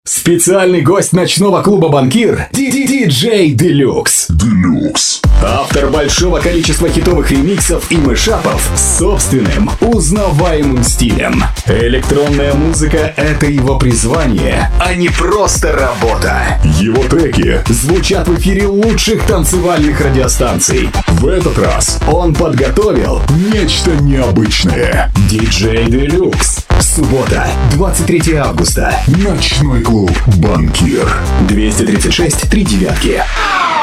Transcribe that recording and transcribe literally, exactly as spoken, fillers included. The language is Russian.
Специальный гость ночного клуба «Банкир» Ди-Ди-Диджей Делюкс. Делюкс. Автор большого количества хитовых ремиксов и мэшапов с собственным узнаваемым стилем. Электронная музыка — это его призвание, а не просто работа. Его треки звучат в эфире лучших танцевальных радиостанций. В этот раз он подготовил нечто необычное. Диджей Делюкс. Суббота, двадцать третьего августа. Ночной клуб «Банкир». двести тридцать шесть три девятки.